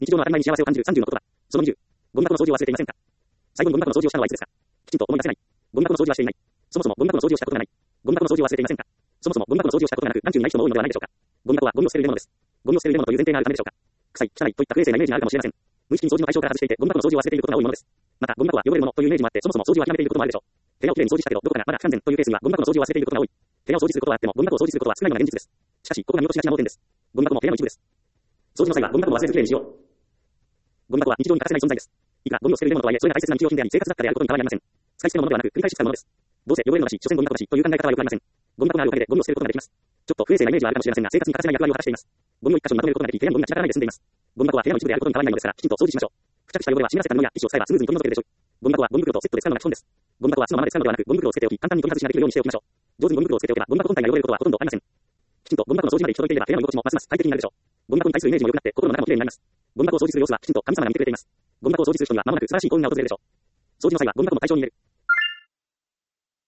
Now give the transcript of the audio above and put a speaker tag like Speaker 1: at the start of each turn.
Speaker 1: 日常の当たり前に幸せを感じる30の言葉。その20。ゴミ箱の掃除を忘れていませんか？最後にゴミ箱の掃除をしたのはいつですか？きちんと思い出せない。ゴミ箱の掃除はしていない。そもそもゴミ箱の掃除をしたことがない。ゴミ箱の掃除を忘れていませんか？そもそもゴミ箱の掃除をしたことがなく、眼中にない人も多いのではないでしょうか。ゴミ箱はゴミを捨てるものです。ゴミを捨てるものという前提があるためでしょうか。臭い、汚いといった不衛生なイメージがあるかもしれません。無意識に掃除の対象から外していて、ゴミ箱の掃除を忘れていることが多いものです。また、ゴミ箱は汚れるものというイメージもあって、そもそも掃除を諦めていることもあるでしょう。部屋をきれいに掃除したけど、どこかがまだ不完全というケースには、ゴミ箱の掃除を忘れていることが多い。部屋を掃除することはあっても、ゴミ箱を掃除することは少ないのが現実です。しかし、ここが見落としがちな盲点です。ゴミ箱も部屋の一部です。掃除の際はゴミ箱も忘れずきれいにしよう。ゴミ箱は日常に欠かせない存在です。いくらゴミを捨てるものとはいえ、それが大切な日用品であり、生活雑貨であることに変わりありません。使い捨てのものではなく、繰り返し使うものです。どうせ汚れるのだし、所詮ゴミ箱だし、という考え方はよくありません。ゴミ箱があるおかげでゴミを捨てることができます。ちょっと不衛生なイメージはあるかもしれませんが、生活に欠かせない役割を果たしています。ゴミを一箇所にまとめることができ、部屋にゴミが散らからないで済んでいます。ゴミ箱は部屋の一部であることに変わらないのですから、きちんと掃除しましょう。付着した汚れは湿らせた布やティッシュを使えばスムーズに取り除けるでしょう。ゴミ箱はゴミ袋とセットで使うのが基本です。ゴミ箱はそのままで使うのではなく、ゴミ袋をつけておき、簡単に取り外しができるようにしておきましょう。上手にゴミ袋をつけておけば、ゴミ箱本体が汚れることはほとんどありません。きちんとゴミ箱の掃除まで行き届いていれば、部屋の居心地もますます快適になるでしょう。ゴミ箱に対するイメージも良くなって、心の中もきれいになります。ゴミ箱を掃除する様子はきちんと神様が見てくれています。ゴミ箱を掃除する人には間もなく素晴らしい幸運が訪れるでしょう。掃除の際はゴミ箱も対象に入れる。